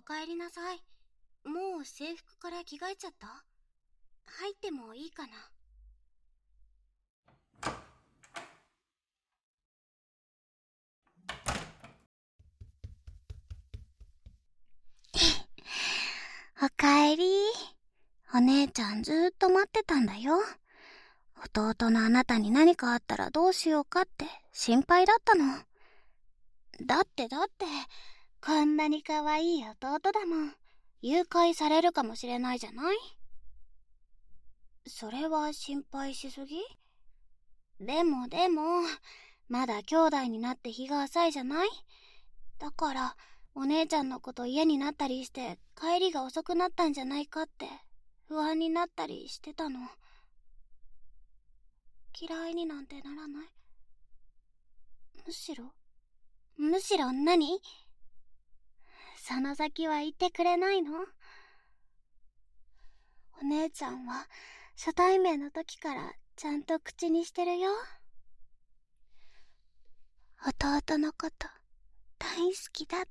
かえりなさい。もう制服から着替えちゃった？入ってもいいかな？おかえり。お姉ちゃんずーっと待ってたんだよ。弟のあなたに何かあったらどうしようかって心配だったの。だって、こんなに可愛い弟だもん。誘拐されるかもしれないじゃない？それは心配しすぎ？でも、まだ兄弟になって日が浅いじゃない？だから、お姉ちゃんのこと嫌になったりして帰りが遅くなったんじゃないかって不安になったりしてたの。嫌いになんてならない。むしろ何？その先は言ってくれないの？お姉ちゃんは初対面の時からちゃんと口にしてるよ。弟のこと大好きだって。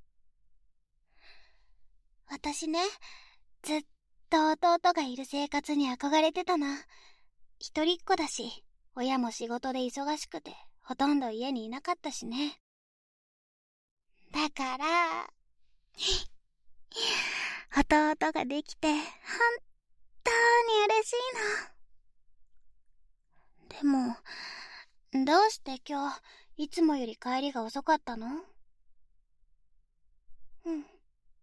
私ね、ずっと弟がいる生活に憧れてたな。一人っ子だし、親も仕事で忙しくてほとんど家にいなかったしね。だから弟ができて本当に嬉しいの。でも、どうして今日いつもより帰りが遅かったの？うん。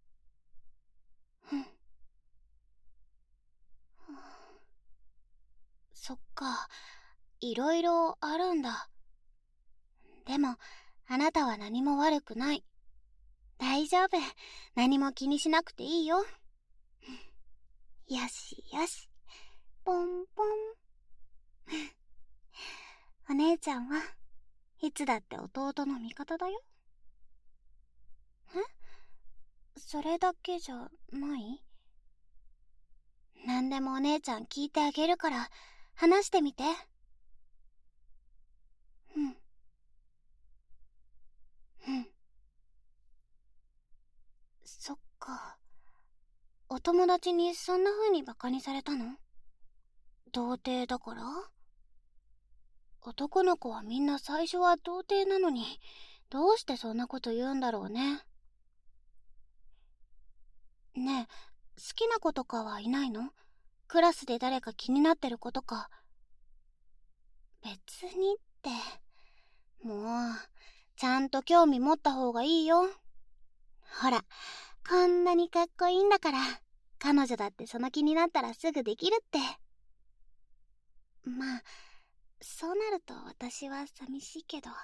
そっか、いろいろあるんだ。でも、あなたは何も悪くない。大丈夫。何も気にしなくていいよ。よしよし。ポンポン。お姉ちゃんはいつだって弟の味方だよ。それだけじゃない？何でもお姉ちゃん聞いてあげるから話してみて。うん。そっか。お友達にそんな風にバカにされたの？童貞だから？男の子はみんな最初は童貞なのに、どうしてそんなこと言うんだろうね。ねえ、好きな子とかはいないの？クラスで誰か気になってる子とか。別にって、もう、ちゃんと興味持った方がいいよ。ほら、こんなにかっこいいんだから、彼女だってその気になったらすぐできるって。まあ、そうなると私は寂しいけど。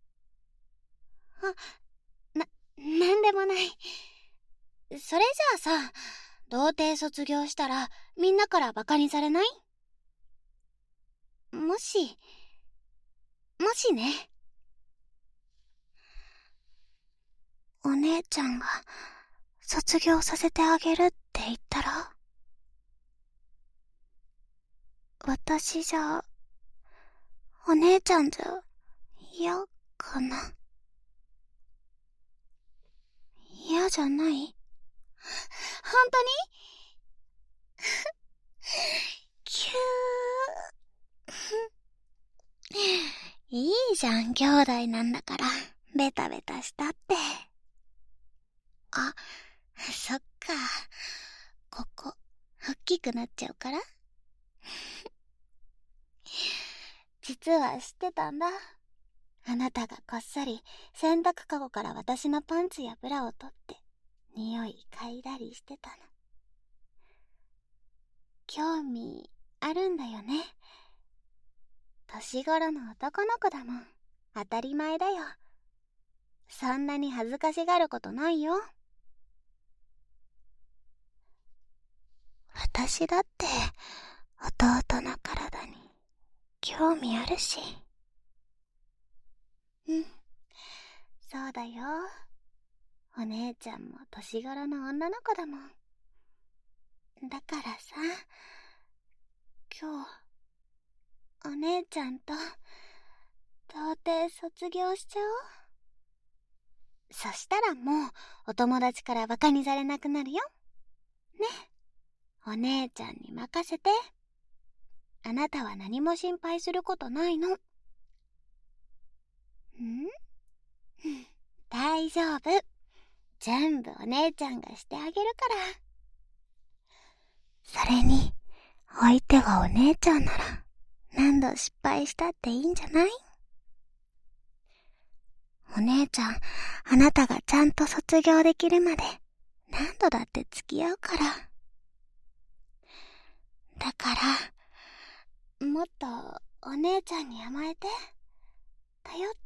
なんでもない。それじゃあさ、童貞卒業したらみんなからバカにされない？もしね。お姉ちゃんが卒業させてあげるって言ったら、私じゃ、お姉ちゃんじゃ嫌かな？嫌じゃない？本当に？キュー。いいじゃん、兄弟なんだから、ベタベタしたって。あ、そっか。ここ、大きくなっちゃうから。実は知ってたんだ。あなたがこっそり洗濯かごから私のパンツやブラを取って匂い嗅いだりしてたの。興味あるんだよね。年頃の男の子だもん。当たり前だよ。そんなに恥ずかしがることないよ。私だって弟の体に興味あるし。うん、そうだよ。お姉ちゃんも年頃の女の子だもん。だからさ、今日お姉ちゃんと童貞卒業しちゃおう。 そしたらもうお友達からバカにされなくなるよ。ね。お姉ちゃんに任せて。あなたは何も心配することないの。大丈夫。全部お姉ちゃんがしてあげるから。それに、相手がお姉ちゃんなら、何度失敗したっていいんじゃない？お姉ちゃん、あなたがちゃんと卒業できるまで、何度だって付き合うから。だから、もっとお姉ちゃんに甘えて、頼って。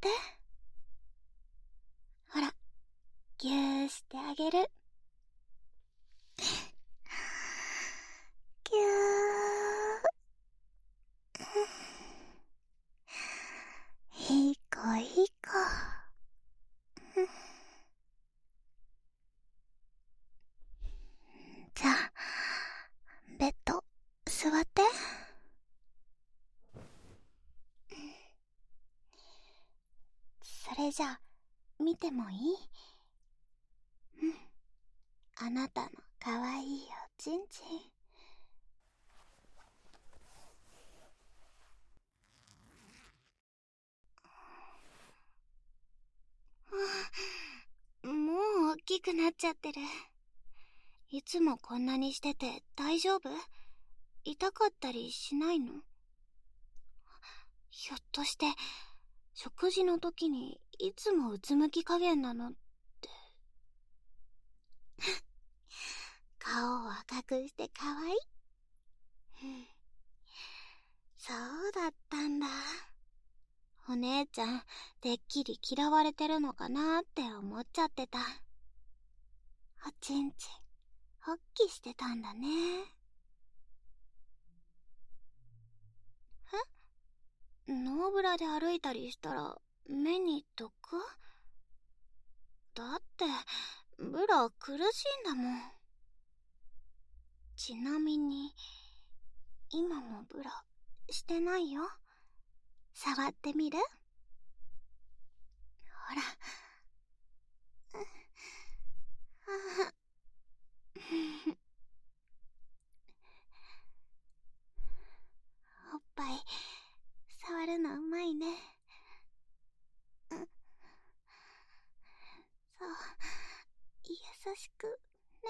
ほら、ぎゅーしてあげる。ぎゅー。いい子いい子。じゃあ、ベッド、座って。それじゃあ、見てもいい？あなたのかわいいおちんちん。もう大きくなっちゃってる。いつもこんなにしてて大丈夫？痛かったりしないの？ひょっとして食事の時にいつもうつむき加減なのって。顔を赤くしてかわいい。そうだったんだ。お姉ちゃんてっきり嫌われてるのかなって思っちゃってた。おちんちんホッキしてたんだね。ノーブラで歩いたりしたら目に毒？だってブラ苦しいんだもん。ちなみに今もブラしてないよ。触ってみる？ほら。おっぱい触るのうまいね。そう、優しくね。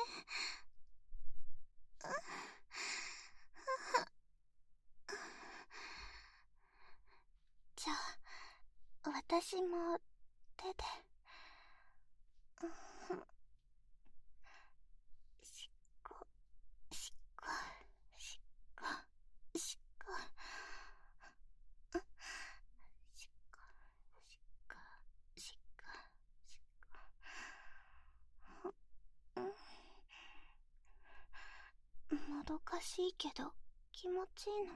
じゃあ私も手で。しっこしっこしっこしっこしっこしっこしっこしっこ。もどかしいけど気持ちいいの？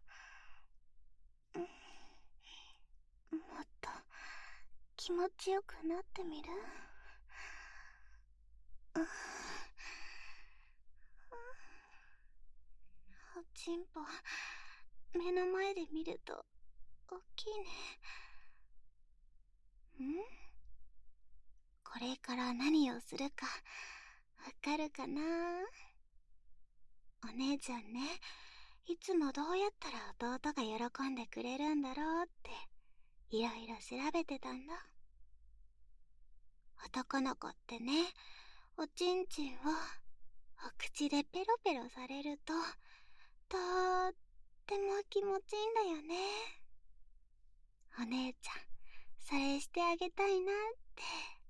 もっと気持ちよくなってみる？おちんぽ目の前で見ると大きいね。これから何をするかわかるかな？お姉ちゃんね、いつもどうやったら弟が喜んでくれるんだろうっていろいろ調べてたんだ。男の子ってね、おちんちんをお口でペロペロされるととっても気持ちいいんだよね。お姉ちゃんそれしてあげたいなって。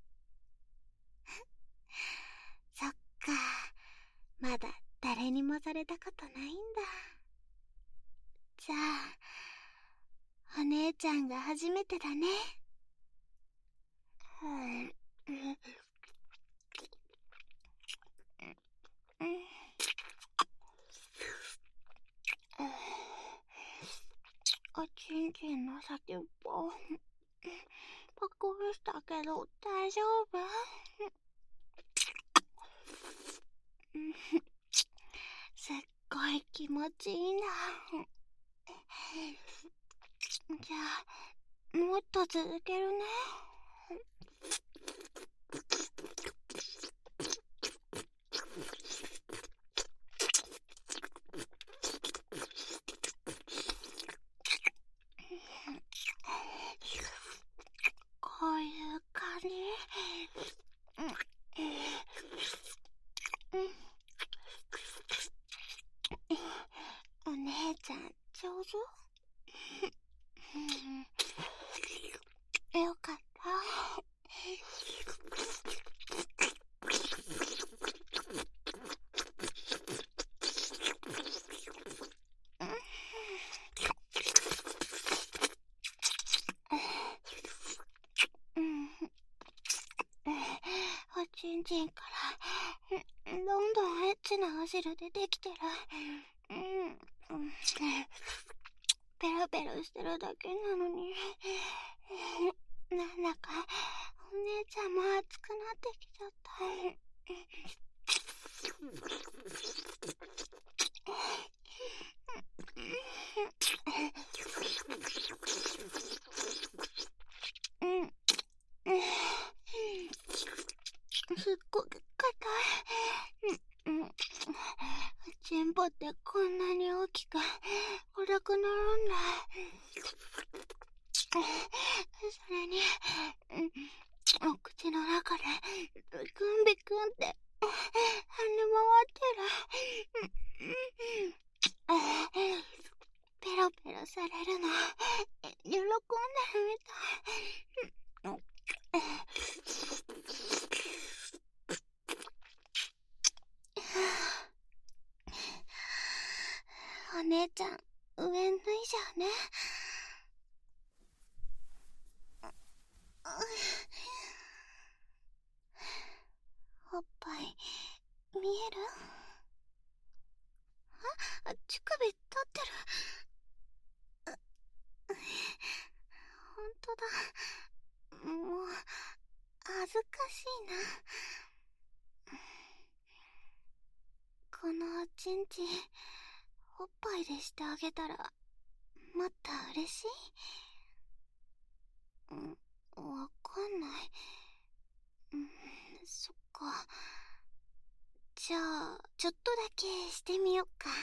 そっか、まだ誰にもされたことないんだ。じゃあお姉ちゃんが初めてだね。おちんちんの先っぽパクリしたけど大丈夫？すっごい気持ちいいな。じゃあもっと続けるね。 じ？お姉ちゃん上手？よかった。おちんちんからどんどんエッチなお汁出てきてる。ペロペロしてるだけなのに、なんだかお姉ちゃんも熱くなってきちゃった。すっごく硬い。チンポってこんなに大きく暗くなるんだ。それに、お口の中でビクンビクンって跳ね回ってる。ペロペロされるの喜んでるみたい。お姉ちゃん、上脱いじゃうね。おっぱい見える？乳首立ってる。ほんとだ。もう恥ずかしいな。このおちんちんおっぱいでしてあげたらもっと嬉しい？わかんない。そっか。じゃあちょっとだけしてみよっか。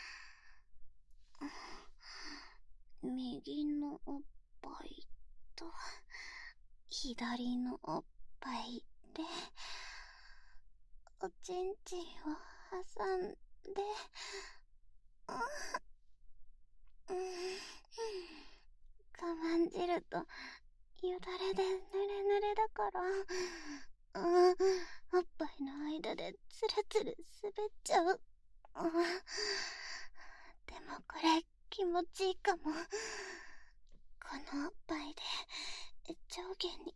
右のおっぱいと左のおっぱいでおちんちんを挟んで、我慢汁とよだれでぬれぬれだから、おっぱいの間でつるつる滑っちゃう。でもこれ気持ちいいかも。このおっぱいで上下に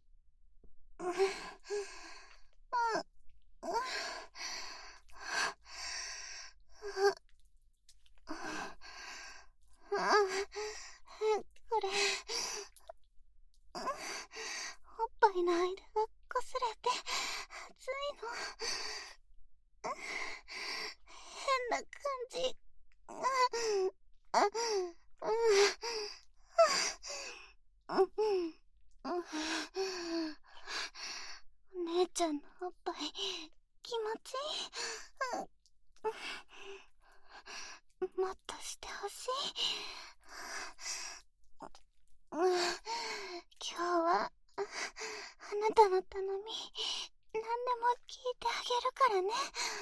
これおっぱいの間がこすれて熱いの。変な感じ。お姉ちゃんのおっぱい気持ちいい。もっとしてほしい。今日はあなたの頼み何でも聞いてあげるからね。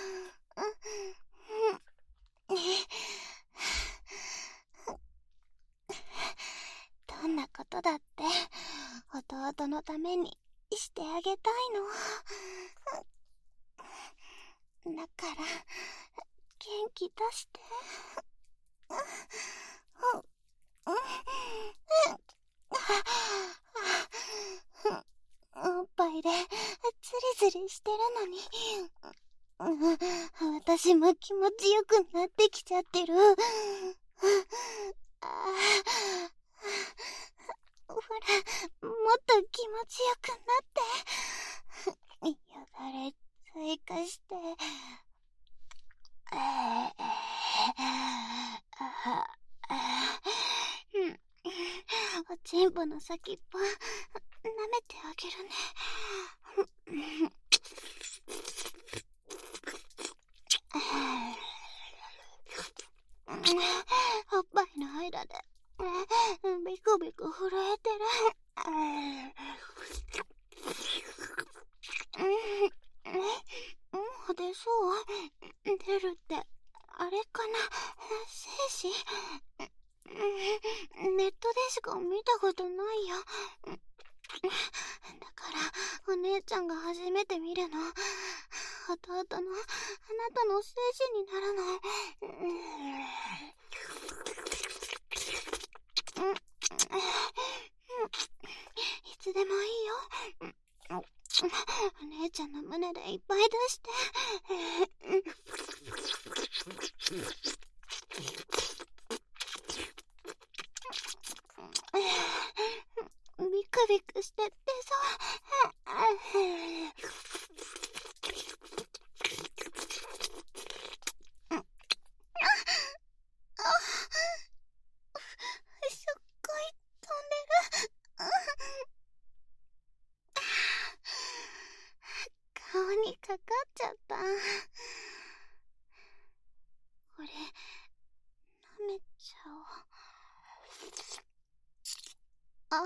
どんなことだって弟のためにしてあげたいの。だから元気出して。おっぱいでズリズリしてるのに、私も気持ちよくなってきちゃってる。ほら、もっと気持ちよくなって。よだれ追加して。おちんぽの先っぽ舐めてあげるね。おっぱいの間でビクビク震えてる。 るって、あれかな、精子？ネットでしか見たことないよ。だからお姉ちゃんが初めて見るの。弟のあなたの精子になるの。いつでもいいよ。お姉ちゃんの胸でいっぱい出して。ビクビクしてってさ。すっごい飛んでる。顔にかかっちゃった。これ舐めちゃおう。あ、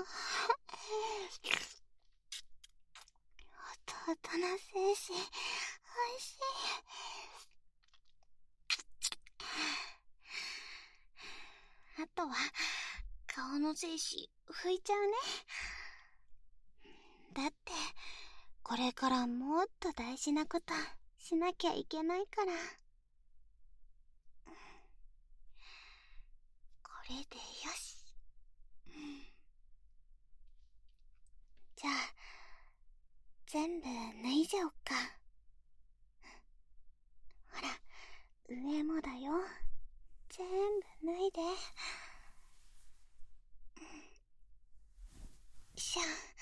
弟の精子おいしい。あとは顔の精子拭いちゃうね。だってこれからもっと大事なことしなきゃいけないから。これでよし。じゃあ全部脱いじゃおっか。ほら、上もだよ。全部脱いで。しゃ。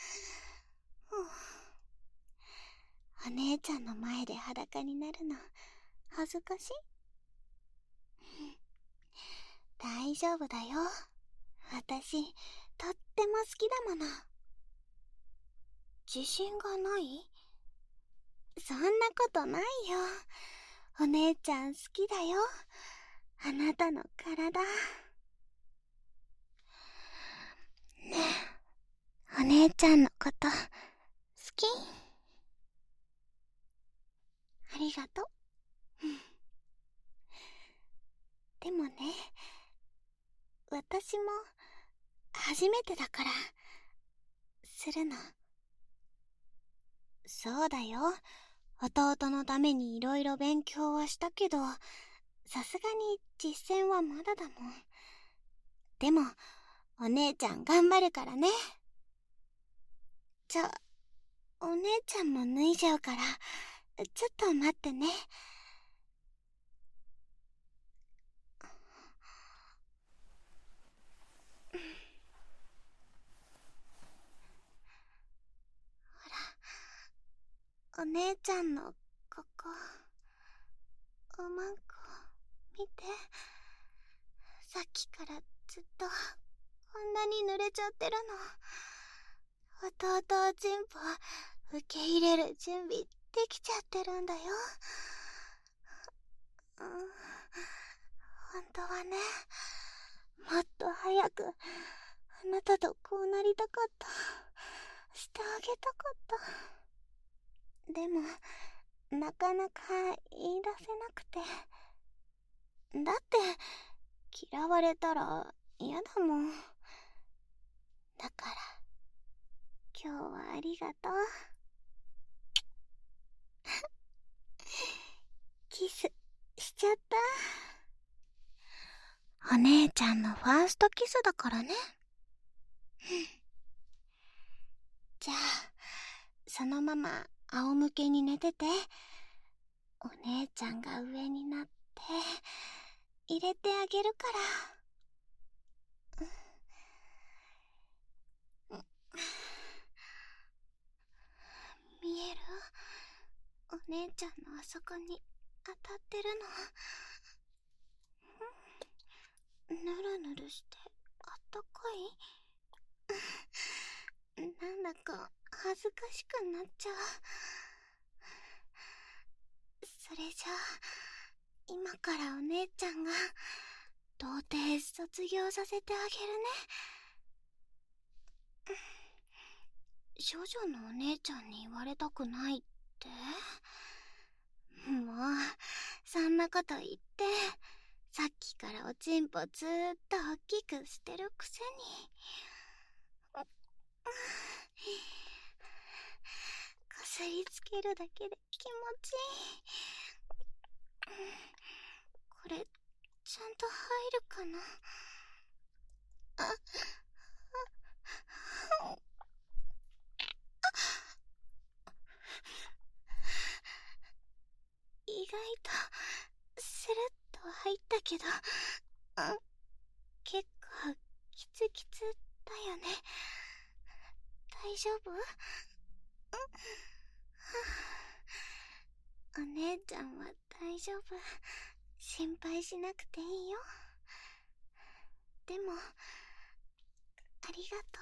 お姉ちゃんの前で裸になるの恥ずかしい？大丈夫だよ。私とっても好きだもの。自信がない？そんなことないよ。お姉ちゃん好きだよ。あなたの体。ねえ、お姉ちゃんのこと好き？ありがとう。でもね、私も初めてだからするの。そうだよ。弟のためにいろいろ勉強はしたけど、さすがに実践はまだだもん。でもお姉ちゃん頑張るからね。じゃあお姉ちゃんも脱いじゃうから、ちょっと待ってね。ほら、お姉ちゃんのここ、おまんこ見て。さっきからずっとこんなに濡れちゃってるの。弟を全部受け入れる準備できちゃってるんだよ。本当はね、もっと早くあなたとこうなりたかった。してあげたかった。でもなかなか言い出せなくて。だって嫌われたら嫌だもん。だから今日はありがとう。キスしちゃった。お姉ちゃんのファーストキスだからね。じゃあそのまま仰向けに寝てて。お姉ちゃんが上になって入れてあげるから。見える？お姉ちゃんのあそこに当たってるの。ぬるぬるしてあったかい？なんだか恥ずかしくなっちゃう。それじゃあ今からお姉ちゃんが童貞卒業させてあげるね。少女のお姉ちゃんに言われたくないって？ もう、そんなこと言って、さっきからおちんぽずーっと大きくしてるくせに。こすりつけるだけで気持ちいい。これ、ちゃんと入るかな。意外とスルッと入ったけど、結構キツキツだよね。大丈夫？お姉ちゃんは大丈夫。心配しなくていいよ。でも、ありがとう。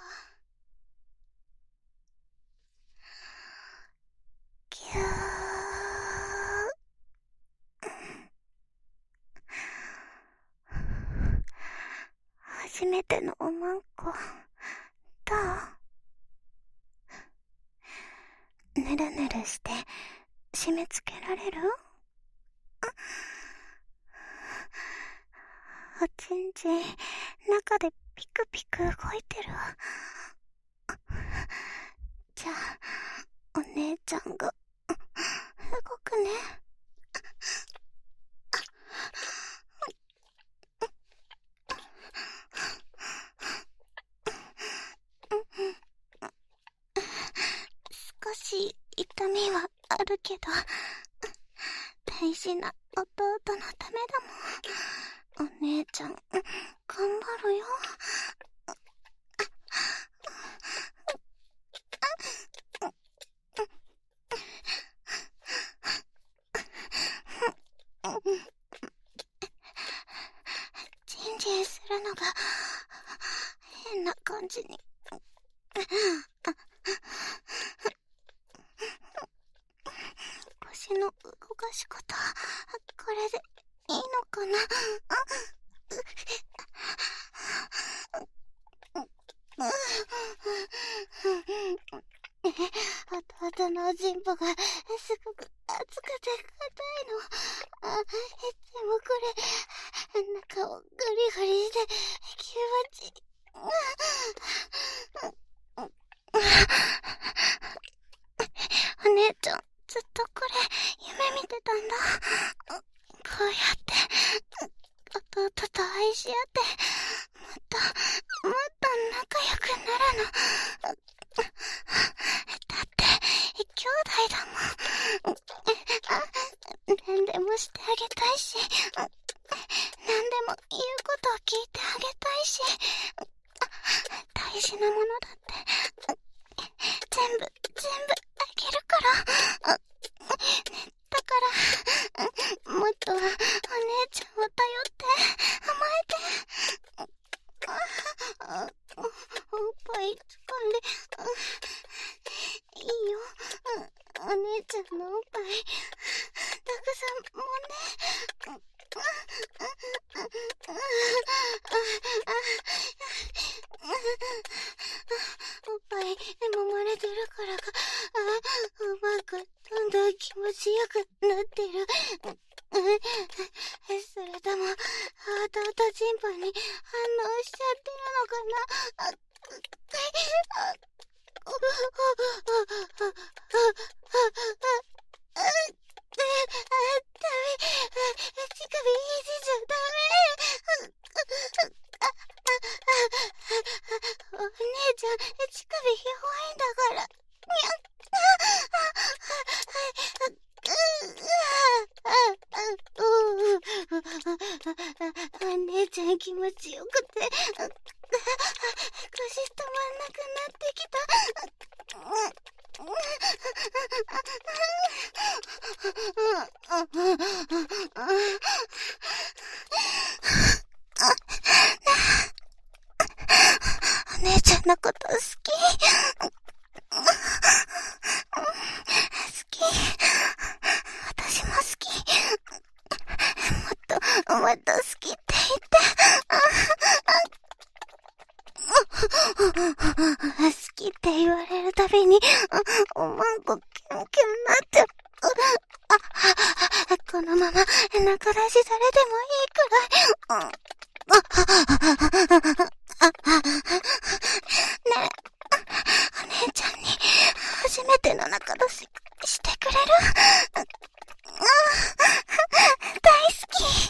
ぎゅー。初めてのおまんこ、どう？ぬるぬるして締め付けられる？おちんちん、中でピクピク動いてる。じゃあ、お姉ちゃんが、動くね。少し痛みはあるけど、大事な弟のためだもん。お姉ちゃん、頑張るよ。ジンジンするのが変な感じに。腰の動かし方、これでいいのかな。弟のおちんぽがすごく熱くて硬いの。いつもこれ、中をグリグリして気持ちいい。お姉ちゃん、ずっとこれ夢見てたんだ。こうやって弟と愛し合ってもっと仲良くなるの。だって兄弟だもん。何でもしてあげたいし、何でも言うことを聞いてあげたいし、大事なものだって全部あげるから。だからもっとお姉ちゃんを頼って甘えて。おっぱい掴んでいいよ。お姉ちゃんのおっぱいたくさんもね。おっぱい揉まれてるからか、うまくどんどん気持ちよくなってる。それとも弟チンポに反応しちゃってるのかな。お姉ちゃん、乳首弱いんだから。お姉ちゃん気持ちよくて、腰止まんなくなってきた。お姉ちゃんのこと好き。私も好き。もっと好きって言って。好きって言われるたびにおまんこキュンキュンなって。 このまま中出しされてもいいくらい。ねえ、お姉ちゃんに初めての中出ししてくれる？大好き。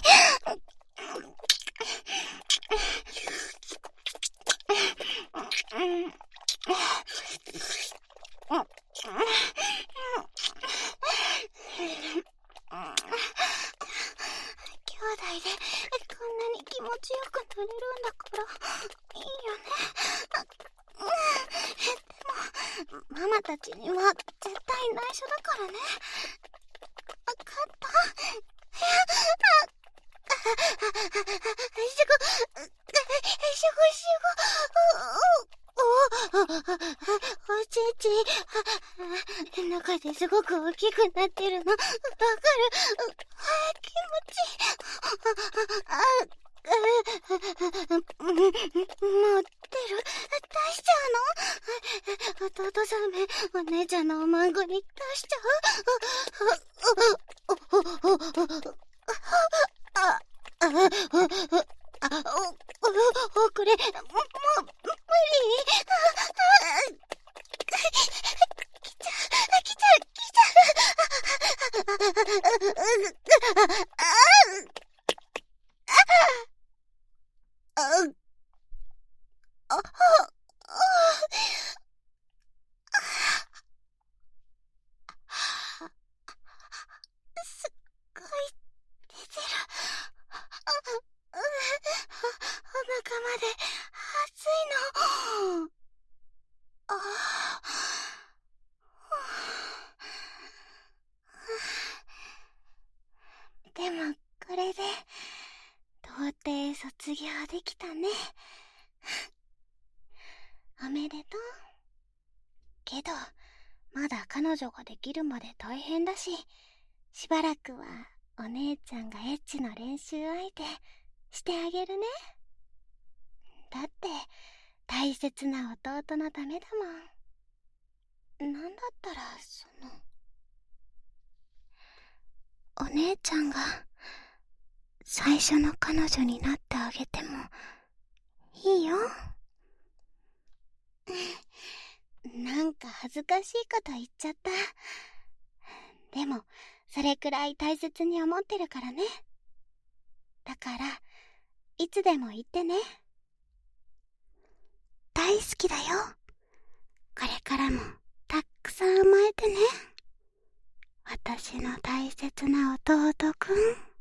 兄弟でこんなに気持ちよくなれるんだからいいよね。でもママたちには絶対内緒だからね。わかった？おちち、中ですごく大きくなってるのわかる？気持ち持ってる？出しちゃうの？弟さんめ、お姉ちゃんのおまんごに出しちゃう？これ、もう、無理？来ちゃう。すっごい出てる。お腹まで熱いの。でもこれで到底卒業できたね。おめでとう。けどまだ彼女ができるまで大変だし、しばらくはお姉ちゃんがエッチの練習相手してあげるね。だって大切な弟のためだもん。なんだったらお姉ちゃんが最初の彼女になってあげてもいいよ。なんか恥ずかしいこと言っちゃった。でもそれくらい大切に思ってるからね。だからいつでも言ってね。大好きだよ。これからもたくさん甘えてね。私の大切な弟くん。